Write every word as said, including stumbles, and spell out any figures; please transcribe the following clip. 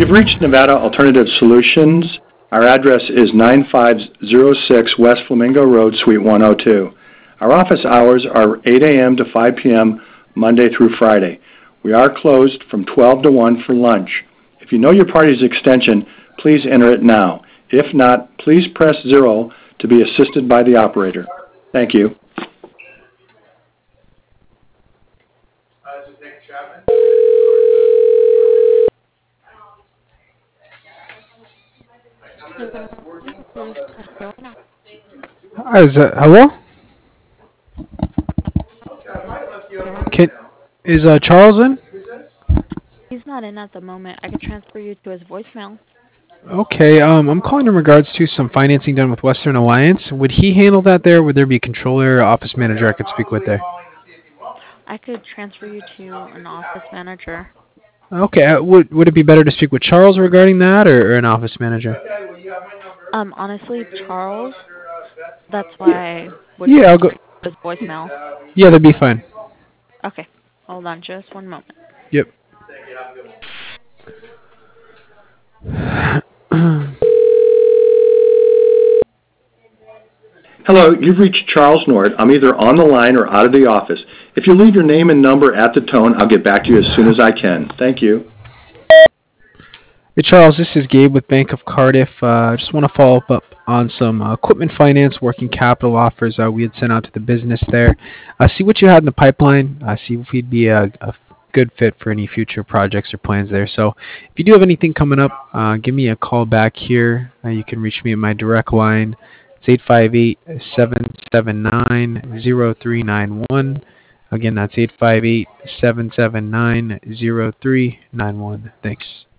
You've reached Nevada Alternative Solutions. Our address is nine five zero six West Flamingo Road, Suite one oh two. Our office hours are eight a m to five p m Monday through Friday. We are closed from twelve to one for lunch. If you know your party's extension, please enter it now. If not, please press zero to be assisted by the operator. Thank you. Hi, is that, hello? Can, is uh, Charles in? He's not in at the moment. I could transfer you to his voicemail. Okay, um, I'm calling in regards to some financing done with Western Alliance. Would he handle that there? Would there be a controller or office manager I could speak with there? I could transfer you to an office manager. Okay, uh, would would it be better to speak with Charles regarding that, or, or an office manager? Um, honestly, Charles, that's why I would Yeah, I'll go. transfer you to his voicemail. Yeah, that'd be fine. Okay, hold on just one moment. Yep. Hello, you've reached Charles Nord. I'm either on the line or out of the office. If you leave your name and number at the tone, I'll get back to you as soon as I can. Thank you. Hey Charles, this is Gabe with Bank of Cardiff. Uh, I just want to follow up on some uh, equipment finance working capital offers uh, we had sent out to the business there. Uh, see what you had in the pipeline. Uh, see if we'd be a, a good fit for any future projects or plans there. So if you do have anything coming up, uh, give me a call back here. Uh, you can reach me at my direct line. It's eight five eight, seven seven nine, zero three nine one. Again, that's eight five eight, seven seven nine, zero three nine one. Thanks.